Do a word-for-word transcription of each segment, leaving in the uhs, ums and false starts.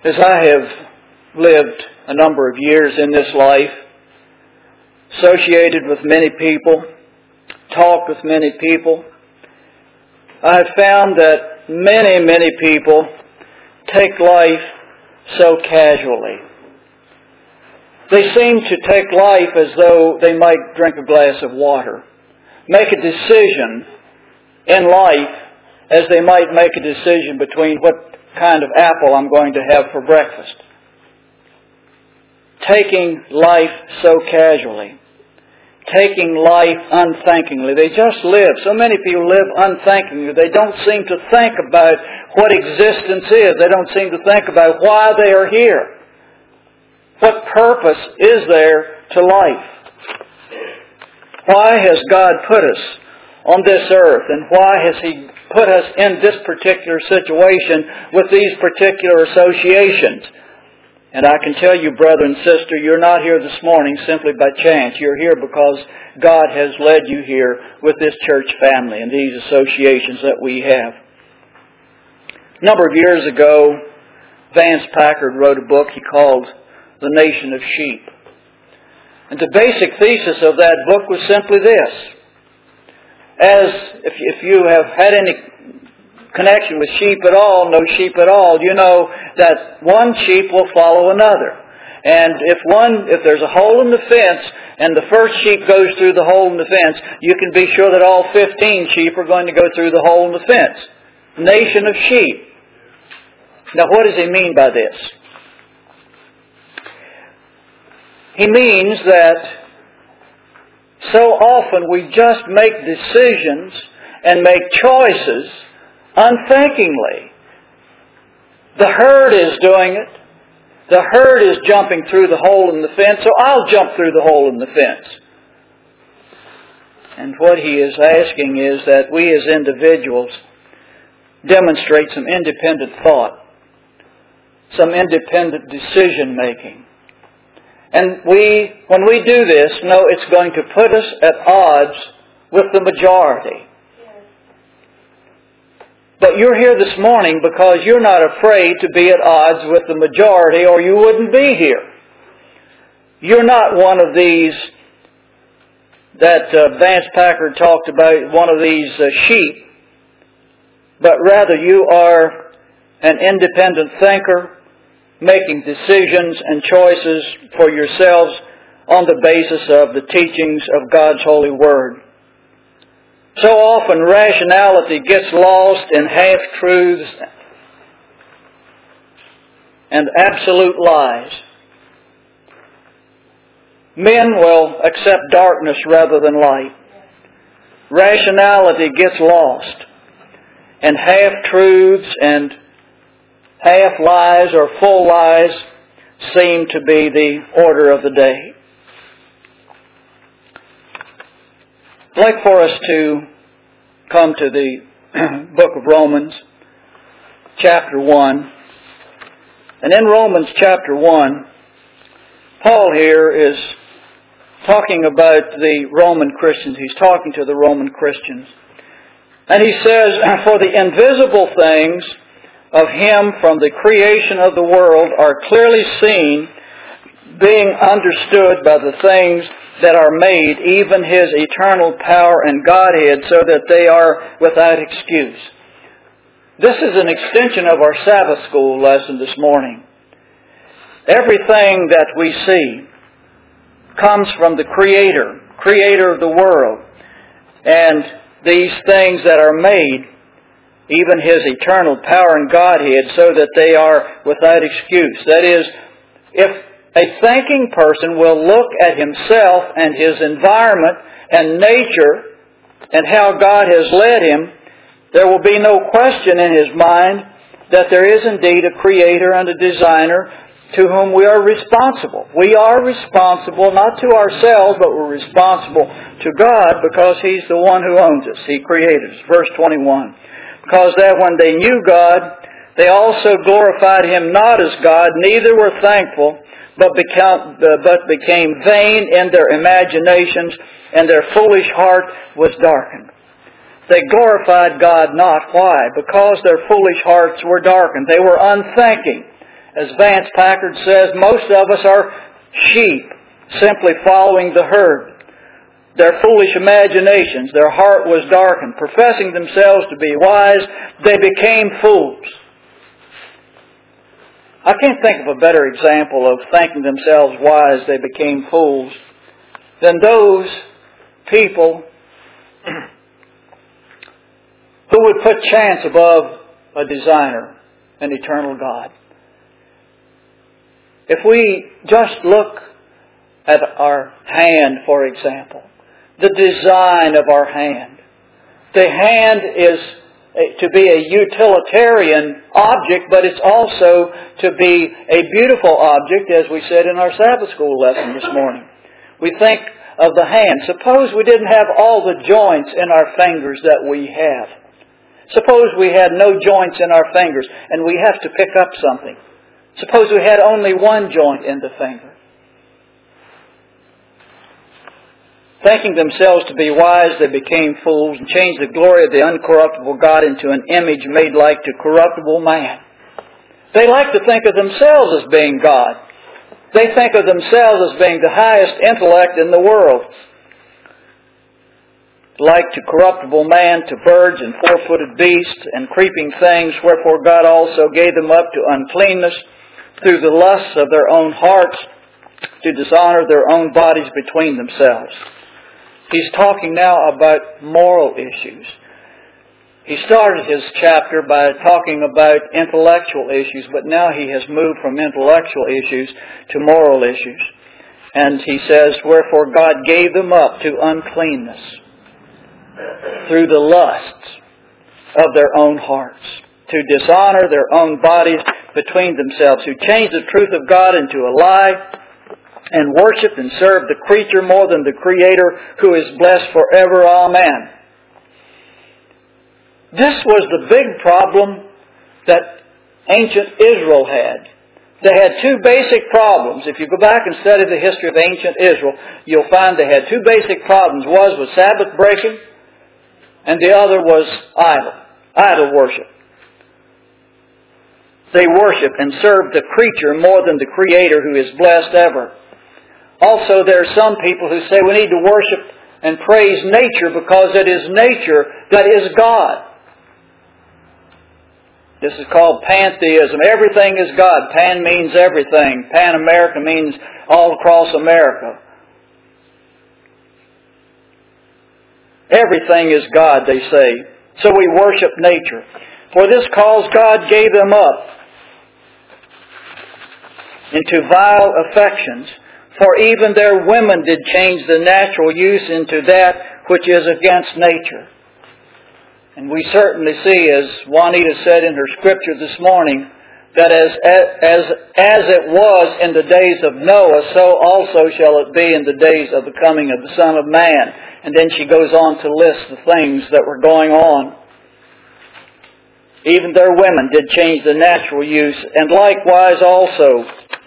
As I have lived a number of years in this life, associated with many people, talked with many people, I have found that many, many people take life so casually. They seem to take life as though they might drink a glass of water, make a decision in life as they might make a decision between what kind of apple I'm going to have for breakfast. Taking life so casually. Taking life unthinkingly. They just live. So many people live unthinkingly. They don't seem to think about what existence is. They don't seem to think about why they are here. What purpose is there to life? Why has God put us on this earth? And why has He put us in this particular situation with these particular associations? And I can tell you, brother and sister, you're not here this morning simply by chance. You're here because God has led you here with this church family and these associations that we have. A number of years ago, Vance Packard wrote a book he called The Nation of Sheep. And the basic thesis of that book was simply this. As if, if you have had any connection with sheep at all, no sheep at all, you know that one sheep will follow another. And if one, if there's a hole in the fence and the first sheep goes through the hole in the fence, you can be sure that all fifteen sheep are going to go through the hole in the fence. Nation of sheep. Now what does he mean by this? He means that so often we just make decisions and make choices unthinkingly. The herd is doing it. The herd is jumping through the hole in the fence, so I'll jump through the hole in the fence. And what he is asking is that we as individuals demonstrate some independent thought, some independent decision making. And we, when we do this, know it's going to put us at odds with the majority. But you're here this morning because you're not afraid to be at odds with the majority, or you wouldn't be here. You're not one of these that uh, Vance Packard talked about, one of these uh, sheep, but rather you are an independent thinker, making decisions and choices for yourselves on the basis of the teachings of God's holy Word. So often rationality gets lost in half-truths and absolute lies. Men will accept darkness rather than light. Rationality gets lost, and half-truths and half-lies or full lies seem to be the order of the day. I'd like for us to come to the book of Romans, chapter one. And in Romans chapter one, Paul here is talking about the Roman Christians. He's talking to the Roman Christians. And he says, "For the invisible things of Him from the creation of the world are clearly seen, being understood by the things that are made, even His eternal power and Godhead, so that they are without excuse." This is an extension of our Sabbath school lesson this morning. Everything that we see comes from the Creator, Creator of the world. And these things that are made, even His eternal power and Godhead, so that they are without excuse. That is, if a thinking person will look at himself and his environment and nature and how God has led him, there will be no question in his mind that there is indeed a Creator and a Designer to whom we are responsible. We are responsible not to ourselves, but we're responsible to God because He's the one who owns us. He created us. Verse twenty-one. Because that when they knew God, they also glorified Him not as God, neither were thankful, but became, but became vain in their imaginations, and their foolish heart was darkened. They glorified God not. Why? Because their foolish hearts were darkened. They were unthinking. As Vance Packard says, most of us are sheep, simply following the herd. Their foolish imaginations, their heart was darkened. Professing themselves to be wise, they became fools. I can't think of a better example of thinking themselves wise, they became fools, than those people who would put chance above a designer, an eternal God. If we just look at our hand, for example, the design of our hand. The hand is to be a utilitarian object, but it's also to be a beautiful object, as we said in our Sabbath school lesson this morning. We think of the hand. Suppose we didn't have all the joints in our fingers that we have. Suppose we had no joints in our fingers and we have to pick up something. Suppose we had only one joint in the finger. Thinking themselves to be wise, they became fools and changed the glory of the uncorruptible God into an image made like to corruptible man. They like to think of themselves as being God. They think of themselves as being the highest intellect in the world. Like to corruptible man, to birds and four-footed beasts and creeping things, wherefore God also gave them up to uncleanness through the lusts of their own hearts, to dishonor their own bodies between themselves. He's talking now about moral issues. He started his chapter by talking about intellectual issues, but now he has moved from intellectual issues to moral issues. And he says, wherefore God gave them up to uncleanness through the lusts of their own hearts, to dishonor their own bodies between themselves, who changed the truth of God into a lie, and worshiped and served the creature more than the Creator, who is blessed forever. Amen. This was the big problem that ancient Israel had. They had two basic problems. If you go back and study the history of ancient Israel, you'll find they had two basic problems. One was Sabbath breaking, and the other was idol, idol worship. They worshiped and served the creature more than the Creator, who is blessed ever. Also, there are some people who say we need to worship and praise nature because it is nature that is God. This is called pantheism. Everything is God. Pan means everything. Pan-America means all across America. Everything is God, they say. So we worship nature. For this cause God gave them up into vile affections. For even their women did change the natural use into that which is against nature. And we certainly see, as Juanita said in her scripture this morning, that as, as, as it was in the days of Noah, so also shall it be in the days of the coming of the Son of Man. And then she goes on to list the things that were going on. Even their women did change the natural use, and likewise also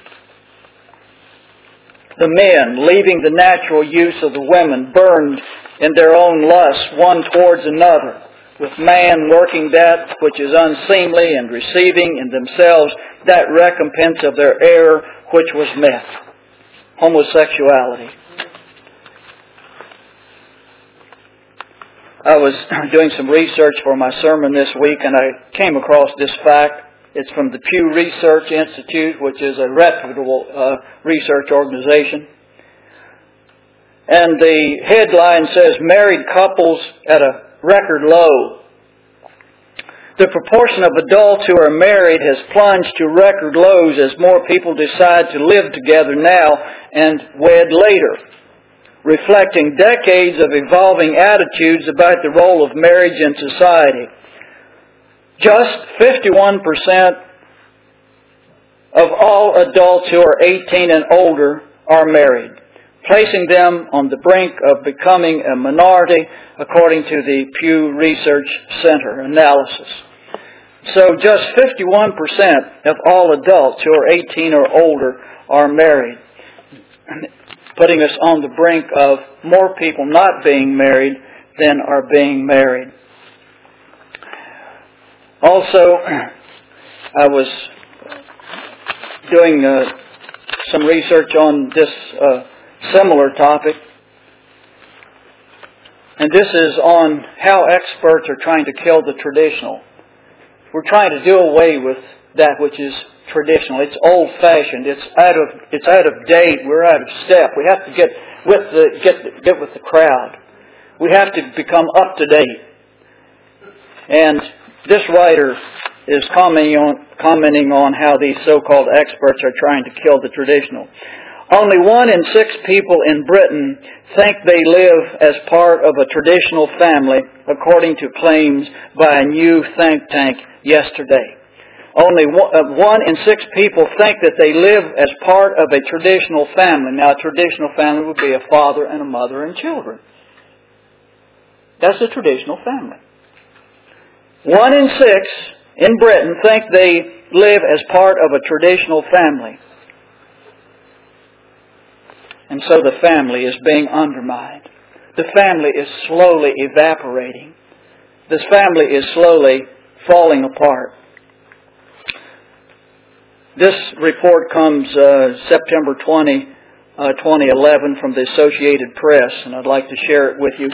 the men, leaving the natural use of the women, burned in their own lusts one towards another, with man working that which is unseemly and receiving in themselves that recompense of their error which was met. Homosexuality. I was doing some research for my sermon this week, and I came across this fact. It's from the Pew Research Institute, which is a reputable uh, research organization. And the headline says, married couples at a record low. The proportion of adults who are married has plunged to record lows as more people decide to live together now and wed later, reflecting decades of evolving attitudes about the role of marriage in society. Just fifty-one percent of all adults who are eighteen and older are married, placing them on the brink of becoming a minority according to the Pew Research Center analysis. So just fifty-one percent of all adults who are eighteen or older are married, putting us on the brink of more people not being married than are being married. Also, I was doing uh, some research on this uh, similar topic. And this is on how experts are trying to kill the traditional. We're trying to do away with that which is traditional. It's old-fashioned. It's out of it's out of date. We're out of step. We have to get with the get get with the crowd. We have to become up to date. And this writer is commenting on commenting on how these so-called experts are trying to kill the traditional. Only one in six people in Britain think they live as part of a traditional family, according to claims by a new think tank yesterday. Only one in six people think that they live as part of a traditional family. Now, a traditional family would be a father and a mother and children. That's a traditional family. One in six in Britain think they live as part of a traditional family. And so the family is being undermined. The family is slowly evaporating. This family is slowly falling apart. This report comes uh, September twentieth, uh, twenty eleven from the Associated Press, and I'd like to share it with you.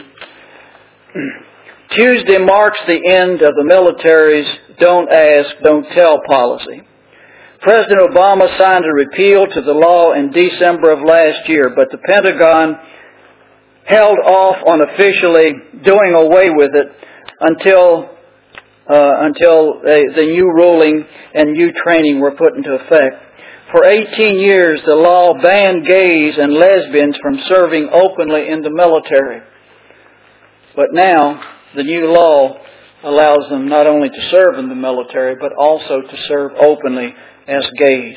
Tuesday marks the end of the military's don't ask, don't tell policy. President Obama signed a repeal to the law in December of last year, but the Pentagon held off on officially doing away with it until uh, until uh, the new ruling and new training were put into effect. For eighteen years, the law banned gays and lesbians from serving openly in the military. But now, the new law allows them not only to serve in the military, but also to serve openly as gays.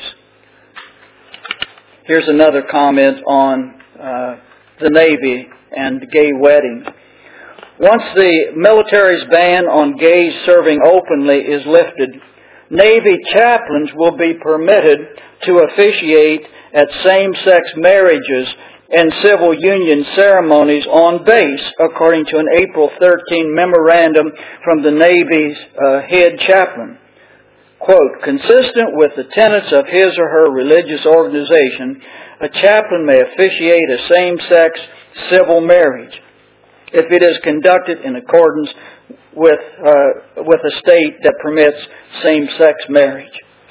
Here's another comment on uh, the Navy and gay weddings. Once the military's ban on gays serving openly is lifted, Navy chaplains will be permitted to officiate at same-sex marriages and civil union ceremonies on base, according to an April thirteenth memorandum from the Navy's uh, head chaplain. Quote, consistent with the tenets of his or her religious organization, a chaplain may officiate a same-sex civil marriage if it is conducted in accordance with uh, with a state that permits same-sex marriage.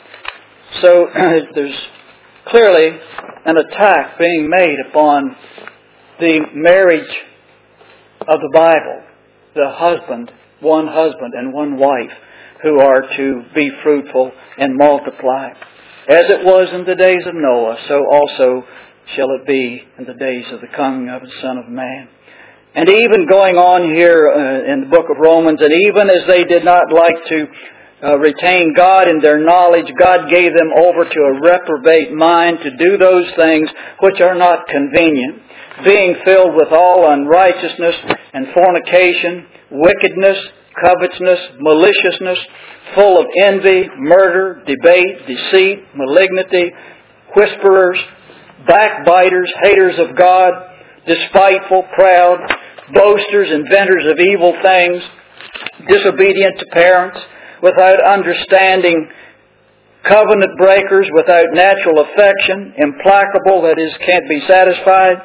So there's clearly an attack being made upon the marriage of the Bible, the husband, one husband and one wife, who are to be fruitful and multiply. As it was in the days of Noah, so also shall it be in the days of the coming of the Son of Man. And even going on here uh, in the book of Romans, and even as they did not like to uh, retain God in their knowledge, God gave them over to a reprobate mind to do those things which are not convenient, being filled with all unrighteousness and fornication, wickedness, covetousness, maliciousness, full of envy, murder, debate, deceit, malignity, whisperers, backbiters, haters of God, despiteful, proud, boasters, inventors of evil things, disobedient to parents, without understanding, covenant breakers, without natural affection, implacable, that is, can't be satisfied,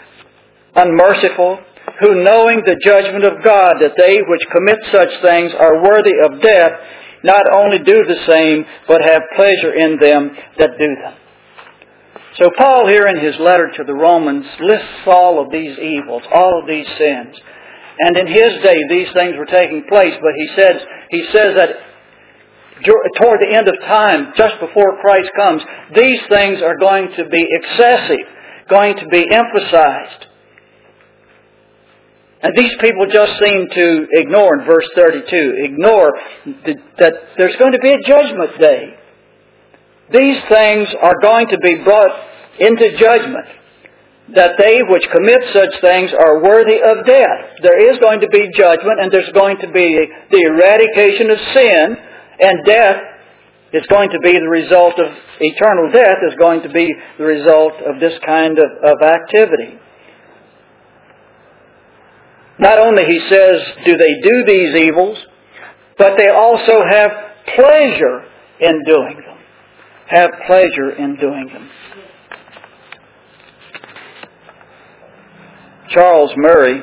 unmerciful, who knowing the judgment of God, that they which commit such things are worthy of death, not only do the same, but have pleasure in them that do them. So Paul here in his letter to the Romans lists all of these evils, all of these sins. And in his day these things were taking place, but he says, he says that toward the end of time, just before Christ comes, these things are going to be excessive, going to be emphasized. And these people just seem to ignore in verse thirty-two, ignore that there's going to be a judgment day. These things are going to be brought into judgment, that they which commit such things are worthy of death. There is going to be judgment, and there's going to be the eradication of sin, and death is going to be the result of, eternal death is going to be the result of this kind of, of activity. Not only, he says, do they do these evils, but they also have pleasure in doing them. have pleasure in doing them. Charles Murray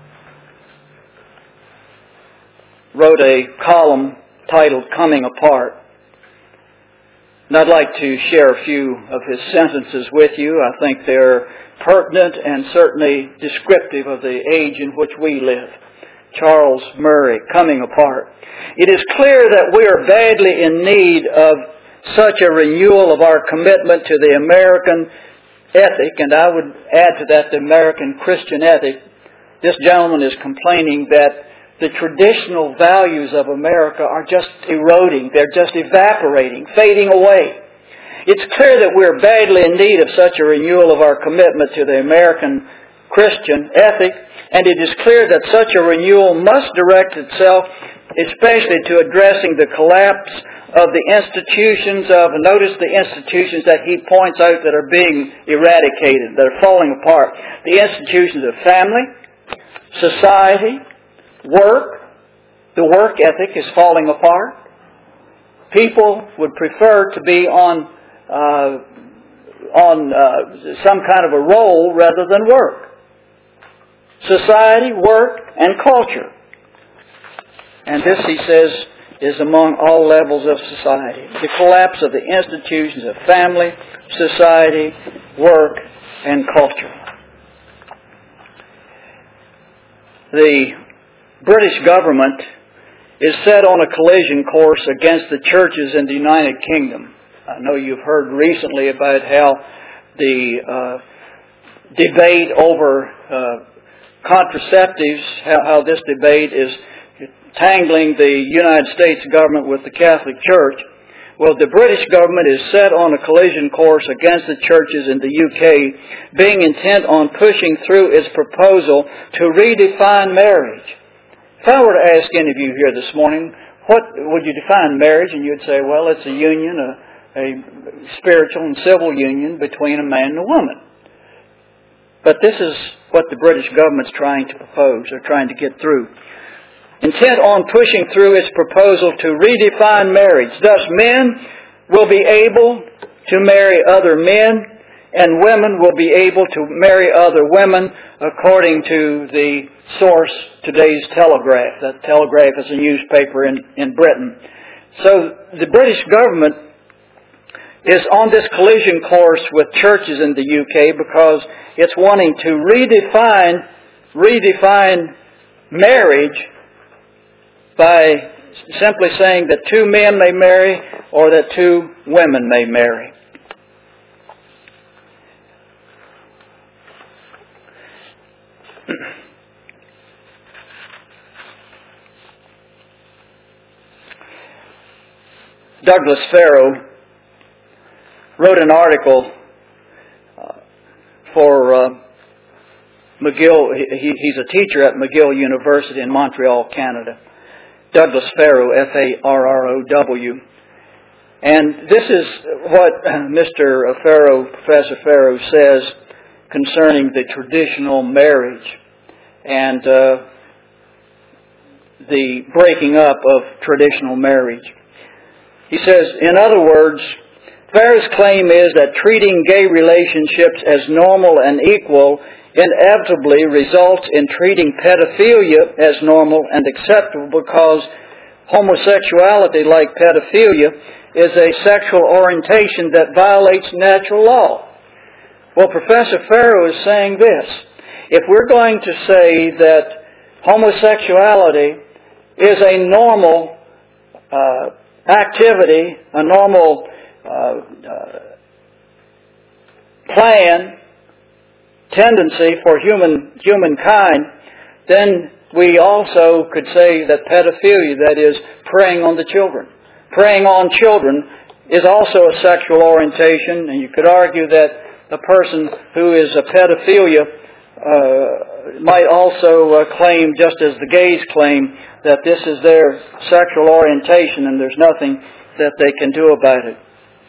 wrote a column titled Coming Apart. And I'd like to share a few of his sentences with you. I think they're pertinent and certainly descriptive of the age in which we live. Charles Murray, Coming Apart. It is clear that we are badly in need of such a renewal of our commitment to the American ethic, and I would add to that the American Christian ethic. This gentleman is complaining that the traditional values of America are just eroding. They're just evaporating, fading away. It's clear that we're badly in need of such a renewal of our commitment to the American Christian ethic, and it is clear that such a renewal must direct itself especially to addressing the collapse of the institutions of, notice the institutions that he points out that are being eradicated, that are falling apart. The institutions of family, society, work. The work ethic is falling apart. People would prefer to be on uh, on uh, some kind of a role rather than work. Society, work, and culture. And this, he says, is among all levels of society. The collapse of the institutions of family, society, work, and culture. The British government is set on a collision course against the churches in the United Kingdom. I know you've heard recently about how the uh, debate over uh, contraceptives, how, how this debate is tangling the United States government with the Catholic Church. Well, the British government is set on a collision course against the churches in the U K, being intent on pushing through its proposal to redefine marriage. If I were to ask any of you here this morning, what would you define marriage? And you'd say, well, it's a union, a, a spiritual and civil union between a man and a woman. But this is what the British government's trying to propose, or trying to get through. Intent on pushing through its proposal to redefine marriage. Thus, men will be able to marry other men, and women will be able to marry other women, according to the source, today's Telegraph. That Telegraph is a newspaper in, in Britain. So the British government is on this collision course with churches in the U K because it's wanting to redefine, redefine marriage by simply saying that two men may marry or that two women may marry. Douglas Farrow wrote an article uh, for uh, McGill. He, he's a teacher at McGill University in Montreal, Canada. Douglas Farrow, F A R R O W. And this is what Mister Farrow, Professor Farrow, says concerning the traditional marriage and uh, the breaking up of traditional marriage. He says, in other words, Farrow's claim is that treating gay relationships as normal and equal inevitably results in treating pedophilia as normal and acceptable because homosexuality, like pedophilia, is a sexual orientation that violates natural law. Well, Professor Farrow is saying this. If we're going to say that homosexuality is a normal uh, activity, a normal uh, uh, plan, tendency for human humankind, then we also could say that pedophilia, that is, preying on the children, preying on children, is also a sexual orientation, and you could argue that a person who is a pedophilia uh, might also uh, claim, just as the gays claim, that this is their sexual orientation and there's nothing that they can do about it.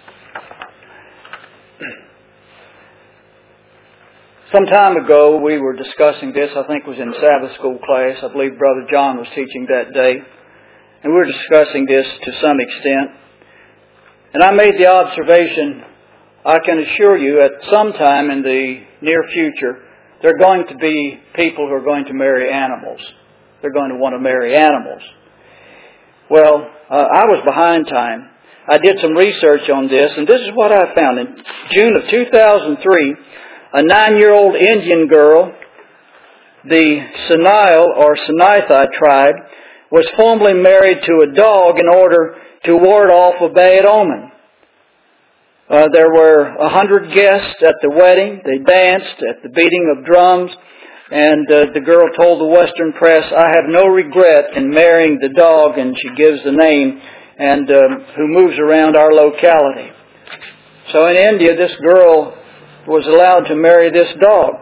Some time ago, we were discussing this. I think it was in Sabbath school class. I believe Brother John was teaching that day. And we were discussing this to some extent. And I made the observation, I can assure you, at some time in the near future, there are going to be people who are going to marry animals. They're going to want to marry animals. Well, uh, I was behind time. I did some research on this, and this is what I found. In June of two thousand three, a nine-year-old Indian girl, the Sinai or Sinai tribe, was formally married to a dog in order to ward off a bad omen. Uh, there were a hundred guests at the wedding. They danced at the beating of drums, and uh, the girl told the Western press, "I have no regret in marrying the dog," and she gives the name, and um, who moves around our locality. So in India, this girl was allowed to marry this dog.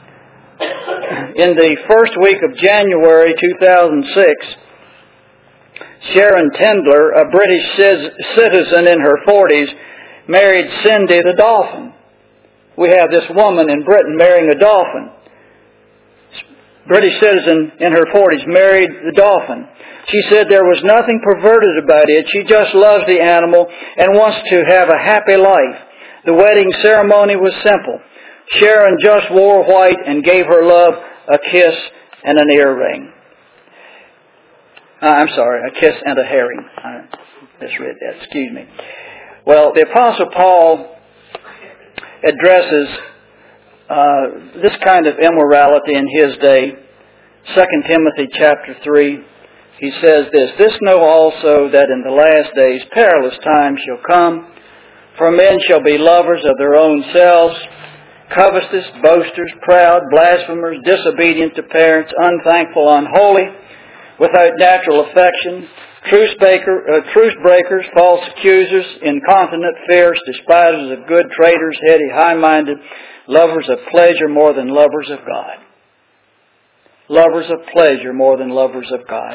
In the first week of January two thousand six, Sharon Tendler, a British citizen in her forties, married Cindy the dolphin. We have this woman in Britain marrying a dolphin. British citizen in her forties married the dolphin. She said there was nothing perverted about it. She just loves the animal and wants to have a happy life. The wedding ceremony was simple. Sharon just wore white and gave her love a kiss and an earring. Uh, I'm sorry, a kiss and a herring. I misread that. Excuse me. Well, the Apostle Paul addresses uh, this kind of immorality in his day. Second Timothy chapter three, he says this, "This know also that in the last days perilous times shall come, for men shall be lovers of their own selves, covetous, boasters, proud, blasphemers, disobedient to parents, unthankful, unholy, without natural affection, truce, breaker, uh, truce breakers, false accusers, incontinent, fierce, despisers of good, traitors, heady, high-minded, lovers of pleasure more than lovers of God." Lovers of pleasure more than lovers of God.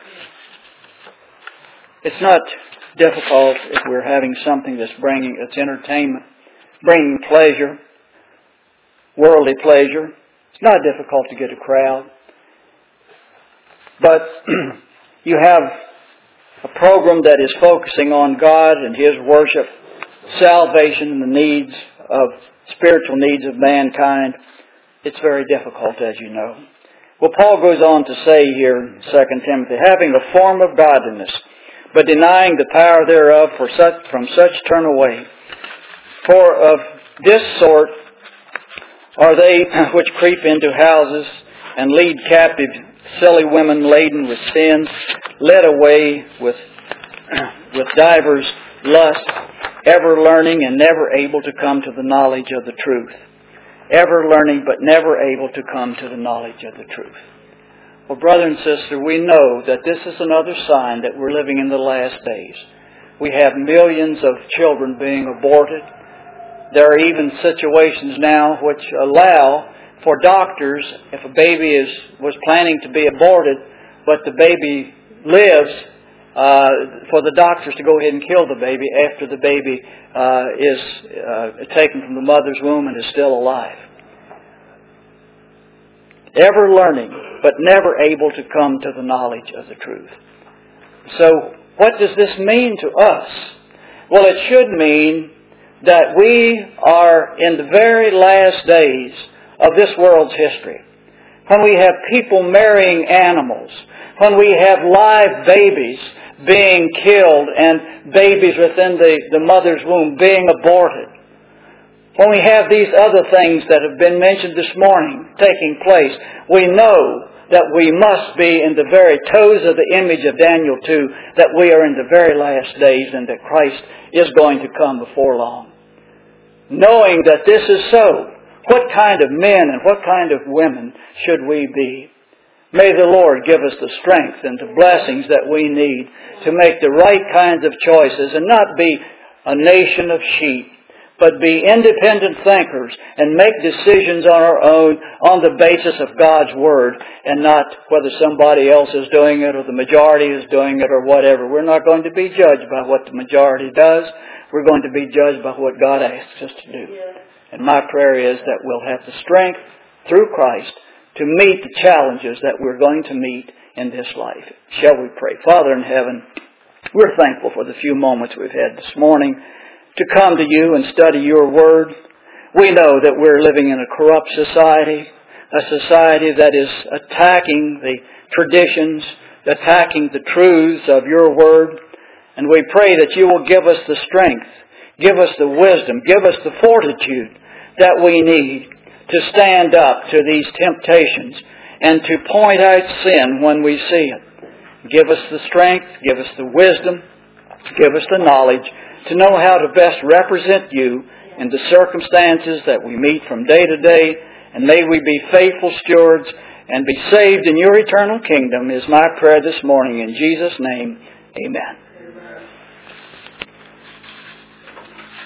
It's not difficult if we're having something that's bringing, it's entertainment, bringing pleasure, worldly pleasure. It's not difficult to get a crowd. But you have a program that is focusing on God and His worship, salvation, and the needs of spiritual needs of mankind. It's very difficult, as you know. Well, Paul goes on to say here in Second Timothy, "Having a form of godliness, but denying the power thereof, for such, from such turn away. For of this sort are they which creep into houses and lead captive silly women laden with sins, led away with with divers lusts, ever learning and never able to come to the knowledge of the truth." Ever learning but never able to come to the knowledge of the truth. Well, brother and sister, we know that this is another sign that we're living in the last days. We have millions of children being aborted. There are even situations now which allow for doctors, if a baby is was planning to be aborted, but the baby lives, uh, for the doctors to go ahead and kill the baby after the baby uh, is uh, taken from the mother's womb and is still alive. Ever learning, but never able to come to the knowledge of the truth. So, what does this mean to us? Well, it should mean that we are in the very last days of this world's history. When we have people marrying animals, when we have live babies being killed and babies within the, the mother's womb being aborted. When we have these other things that have been mentioned this morning taking place, we know that we must be in the very toes of the image of Daniel two, that we are in the very last days and that Christ is going to come before long. Knowing that this is so, what kind of men and what kind of women should we be? May the Lord give us the strength and the blessings that we need to make the right kinds of choices and not be a nation of sheep, but be independent thinkers and make decisions on our own on the basis of God's Word and not whether somebody else is doing it or the majority is doing it or whatever. We're not going to be judged by what the majority does. We're going to be judged by what God asks us to do. And my prayer is that we'll have the strength through Christ to meet the challenges that we're going to meet in this life. Shall we pray? Father in heaven, We're thankful for the few moments we've had this morning to come to you and study your Word. We know that we're living in a corrupt society, a society that is attacking the traditions, attacking the truths of your Word. And we pray that you will give us the strength, give us the wisdom, give us the fortitude that we need to stand up to these temptations and to point out sin when we see it. Give us the strength, give us the wisdom, give us the knowledge to know how to best represent you in the circumstances that we meet from day to day. And may we be faithful stewards and be saved in your eternal kingdom is my prayer this morning. In Jesus' name, amen.